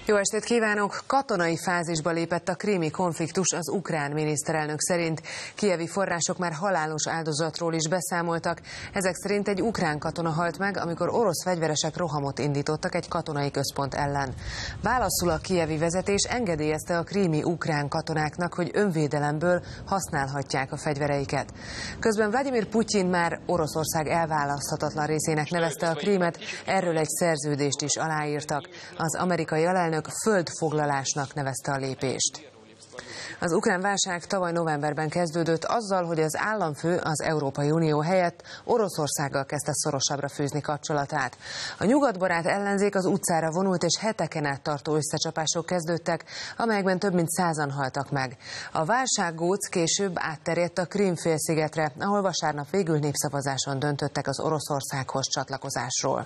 Jó estét kívánok! Katonai fázisba lépett a krími konfliktus az ukrán miniszterelnök szerint. Kijevi források már halálos áldozatról is beszámoltak. Ezek szerint egy ukrán katona halt meg, amikor orosz fegyveresek rohamot indítottak egy katonai központ ellen. Válaszul a kijevi vezetés engedélyezte a krími ukrán katonáknak, hogy önvédelemből használhatják a fegyvereiket. Közben Vladimir Putyin már Oroszország elválaszthatatlan részének nevezte a Krímet, erről egy szerződést is aláírtak. Az amerikai alelnök földfoglalásnak nevezte a lépést. Az ukrán válság tavaly novemberben kezdődött azzal, hogy az államfő az Európai Unió helyett Oroszországgal kezdte szorosabbra fűzni kapcsolatát. A nyugatbarát ellenzék az utcára vonult és heteken át tartó összecsapások kezdődtek, amelyekben több mint 100-an haltak meg. A válsággóc később átterjedt a Krím-félszigetre, ahol vasárnap végül népszavazáson döntöttek az Oroszországhoz csatlakozásról.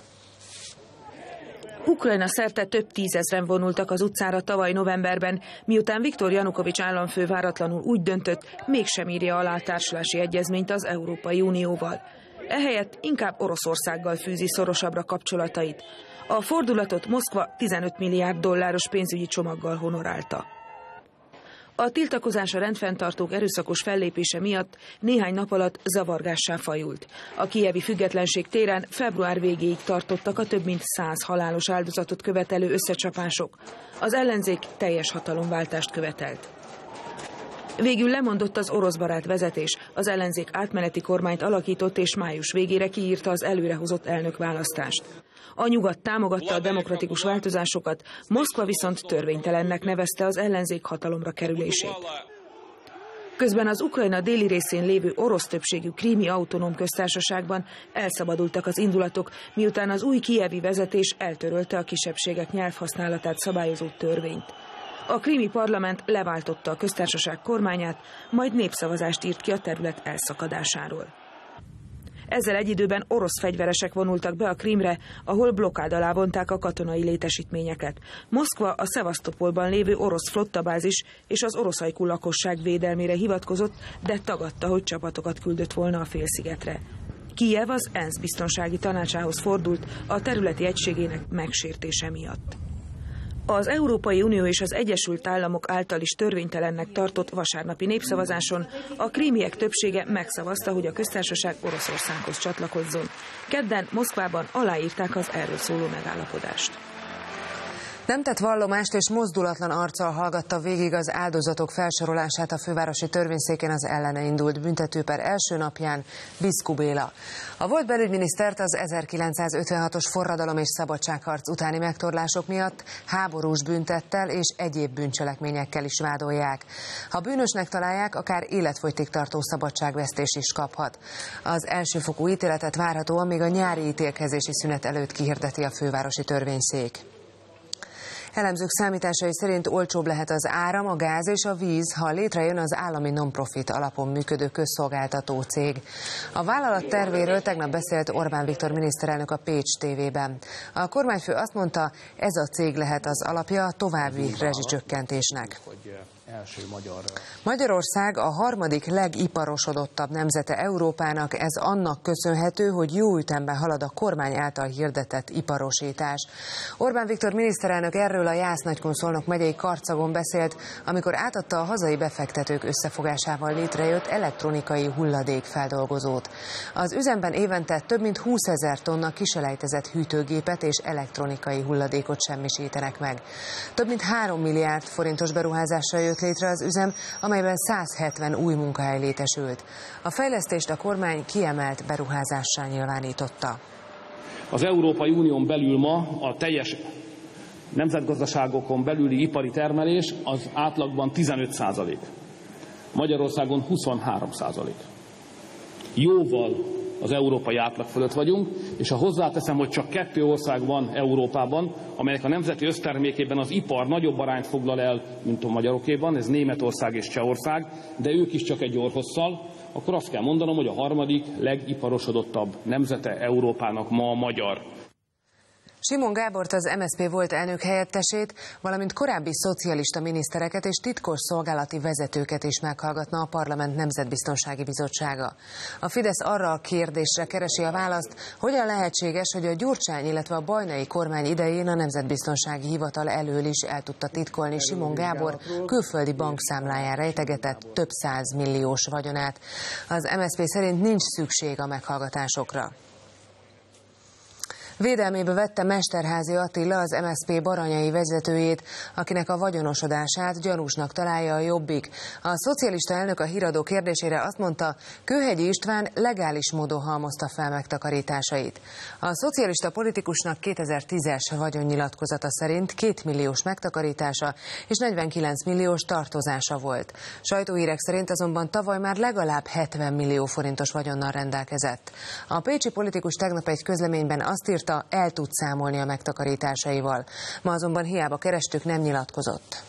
Ukrajna szerte több tízezren vonultak az utcára tavaly novemberben, miután Viktor Janukovics államfő váratlanul úgy döntött, mégsem írja alá társulási egyezményt az Európai Unióval. Ehelyett inkább Oroszországgal fűzi szorosabbra kapcsolatait. A fordulatot Moszkva 15 milliárd dolláros pénzügyi csomaggal honorálta. A tiltakozás a rendfenntartók erőszakos fellépése miatt néhány nap alatt zavargássá fajult. A kijevi Függetlenség téren február végéig tartottak a több mint 100 halálos áldozatot követelő összecsapások. Az ellenzék teljes hatalomváltást követelt. Végül lemondott az oroszbarát vezetés, az ellenzék átmeneti kormányt alakított és május végére kiírta az előrehozott elnökválasztást. A nyugat támogatta a demokratikus változásokat, Moszkva viszont törvénytelennek nevezte az ellenzék hatalomra kerülését. Közben az Ukrajna déli részén lévő orosz többségű Krími Autonóm Köztársaságban elszabadultak az indulatok, miután az új kijevi vezetés eltörölte a kisebbségek nyelvhasználatát szabályozó törvényt. A krími parlament leváltotta a köztársaság kormányát, majd népszavazást írt ki a terület elszakadásáról. Ezzel egy időben orosz fegyveresek vonultak be a Krímre, ahol blokkád alá vonták a katonai létesítményeket. Moszkva a Szevasztopolban lévő orosz flottabázis és az oroszajkú lakosság védelmére hivatkozott, de tagadta, hogy csapatokat küldött volna a félszigetre. Kijev az ENSZ biztonsági tanácsához fordult a területi egységének megsértése miatt. Az Európai Unió és az Egyesült Államok által is törvénytelennek tartott vasárnapi népszavazáson a krímiek többsége megszavazta, hogy a köztársaság Oroszországhoz csatlakozzon. Kedden Moszkvában aláírták az erről szóló megállapodást. Nem tett vallomást és mozdulatlan arccal hallgatta végig az áldozatok felsorolását a fővárosi törvényszéken az ellene indult büntetőper első napján Biszku Béla. A volt belügyminisztert az 1956-os forradalom és szabadságharc utáni megtorlások miatt háborús büntettel és egyéb bűncselekményekkel is vádolják. Ha bűnösnek találják, akár életfogytig tartó szabadságvesztés is kaphat. Az elsőfokú ítéletet várhatóan még a nyári ítélkezési szünet előtt kihirdeti a fővárosi törvényszék. Elemzők számításai szerint olcsóbb lehet az áram, a gáz és a víz, ha létrejön az állami non-profit alapon működő közszolgáltató cég. A vállalat tervéről tegnap beszélt Orbán Viktor miniszterelnök a Pécs TV-ben. A kormányfő azt mondta, ez a cég lehet az alapja a további rezsicsökkentésnek. Magyarország a harmadik legiparosodottabb nemzete Európának, ez annak köszönhető, hogy jó ütemben halad a kormány által hirdetett iparosítás. Orbán Viktor miniszterelnök erről a Jász-Nagykun-Szolnok megyei Karcagon beszélt, amikor átadta a hazai befektetők összefogásával létrejött elektronikai hulladékfeldolgozót. Az üzemben évente több mint 20 000 tonna kiselejtezett hűtőgépet és elektronikai hulladékot semmisítenek meg. Több mint 3 milliárd forintos beruházással jött létre az üzem, amelyben 170 új munkahely létesült. A fejlesztést a kormány kiemelt beruházással nyilvánította. Az Európai Unión belül ma a teljes nemzetgazdaságokon belüli ipari termelés az átlagban 15%. Magyarországon 23%. Jóval az európai átlag fölött vagyunk, és ha hozzáteszem, hogy csak 2 ország van Európában, amelyek a nemzeti össztermékében az ipar nagyobb arányt foglal el, mint a magyarokéban, ez Németország és Csehország, de ők is csak egy orrhosszal, akkor azt kell mondanom, hogy a harmadik legiparosodottabb nemzete Európának ma a magyar. Simon Gábort, az MSZP volt elnök helyettesét, valamint korábbi szocialista minisztereket és titkos szolgálati vezetőket is meghallgatna a Parlament Nemzetbiztonsági Bizottsága. A Fidesz arra a kérdésre keresi a választ, hogyan lehetséges, hogy a Gyurcsány, illetve a Bajnai kormány idején a Nemzetbiztonsági Hivatal elől is el tudta titkolni Simon Gábor külföldi bankszámláján rejtegetett több 100 milliós vagyonát. Az MSZP szerint nincs szükség a meghallgatásokra. Védelmébe vette Mesterházy Attila, az MSZP baranyai vezetőjét, akinek a vagyonosodását gyanúsnak találja a Jobbik. A szocialista elnök a Híradó kérdésére azt mondta, Kőhegyi István legális módon halmozta fel megtakarításait. A szocialista politikusnak 2010-es vagyonnyilatkozata szerint 2 milliós megtakarítása és 49 milliós tartozása volt. Sajtóhírek szerint azonban tavaly már legalább 70 millió forintos vagyonnal rendelkezett. A pécsi politikus tegnap egy közleményben azt írta, el tud számolni a megtakarításaival. Ma azonban hiába kerestük, nem nyilatkozott.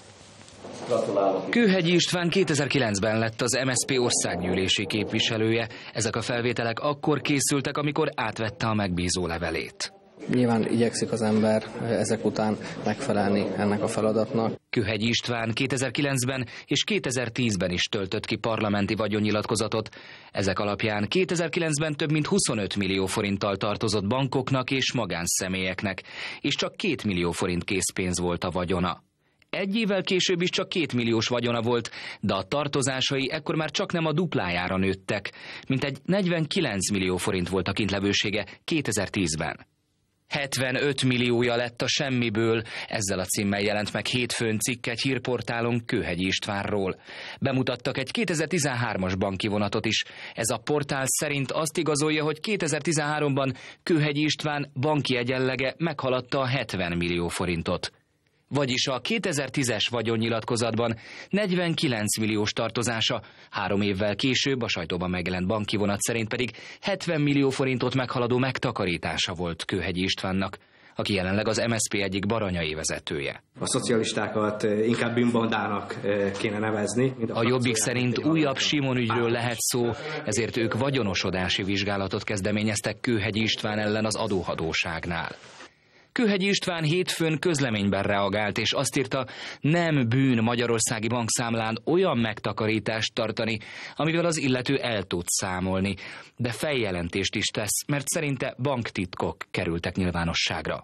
Kőhegyi István 2009-ben lett az MSZP országgyűlési képviselője. Ezek a felvételek akkor készültek, amikor átvette a megbízó levelét. Nyilván igyekszik az ember ezek után megfelelni ennek a feladatnak. Kőhegyi István 2009-ben és 2010-ben is töltött ki parlamenti vagyonnyilatkozatot. Ezek alapján 2009-ben több mint 25 millió forinttal tartozott bankoknak és magánszemélyeknek, és csak 2 millió forint készpénz volt a vagyona. Egy évvel később is csak 2 milliós vagyona volt, de a tartozásai ekkor már csaknem a duplájára nőttek. Mintegy 49 millió forint volt a kintlevősége 2010-ben. 75 milliója lett a semmiből, ezzel a címmel jelent meg hétfőn cikk egy hírportálon Kőhegyi Istvánról. Bemutattak egy 2013-as bankivonatot is. Ez a portál szerint azt igazolja, hogy 2013-ban Kőhegyi István banki egyenlege meghaladta a 70 millió forintot. Vagyis a 2010-es vagyonnyilatkozatban 49 milliós tartozása, 3 évvel később a sajtóban megjelent bankivonat szerint pedig 70 millió forintot meghaladó megtakarítása volt Kőhegyi Istvánnak, aki jelenleg az MSZP egyik baranyai vezetője. A szocialistákat inkább bűnbandának kéne nevezni. A Jobbik szerint újabb Simon ügyről lehet szó, ezért ők vagyonosodási vizsgálatot kezdeményeztek Kőhegyi István ellen az adóhatóságnál. Kőhegyi István hétfőn közleményben reagált, és azt írta, nem bűn magyarországi bankszámlán olyan megtakarítást tartani, amivel az illető el tud számolni, de feljelentést is tesz, mert szerinte banktitkok kerültek nyilvánosságra.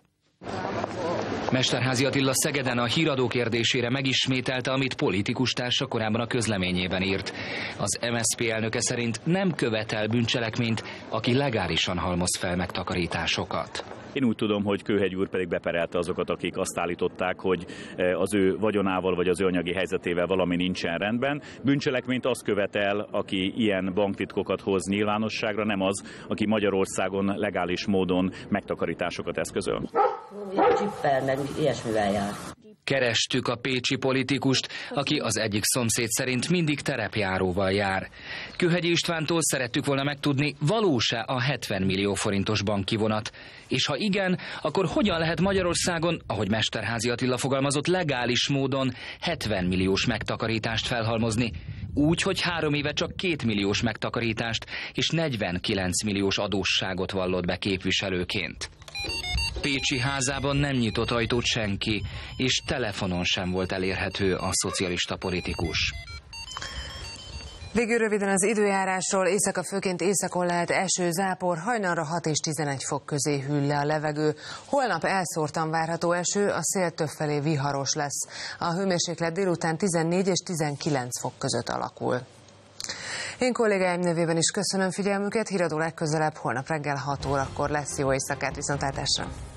Mesterházy Attila Szegeden a Híradó kérdésére megismételte, amit politikus társa korábban a közleményében írt. Az MSZP elnöke szerint nem követel bűncselekményt, aki legálisan halmoz fel megtakarításokat. Én úgy tudom, hogy Kőhegyi úr pedig beperelte azokat, akik azt állították, hogy az ő vagyonával vagy az ő anyagi helyzetével valami nincsen rendben. Bűncselekményt az követel, aki ilyen banktitkokat hoz nyilvánosságra, nem az, aki Magyarországon legális módon megtakarításokat eszközöl. Ilyesmivel jár. Kerestük a pécsi politikust, aki az egyik szomszéd szerint mindig terepjáróval jár. Kőhegyi Istvántól szerettük volna megtudni, valós-e a 70 millió forintos bankkivonat. És ha igen, akkor hogyan lehet Magyarországon, ahogy Mesterházy Attila fogalmazott, legális módon 70 milliós megtakarítást felhalmozni? Úgy, hogy 3 éve csak 2 milliós megtakarítást és 49 milliós adósságot vallott be képviselőként. Pécsi házában nem nyitott ajtót senki, és telefonon sem volt elérhető a szocialista politikus. Végül röviden az időjárásról. Éjszaka főként északon lehet eső, zápor, hajnalra 6 és 11 fok közé hűl le a levegő. Holnap elszórtan várható eső, a szél többfelé viharos lesz. A hőmérséklet délután 14 és 19 fok között alakul. Én kollégáim nevében is köszönöm figyelmüket, Híradó legközelebb holnap reggel 6 órakor lesz. Jó éjszakát, viszontlátásra!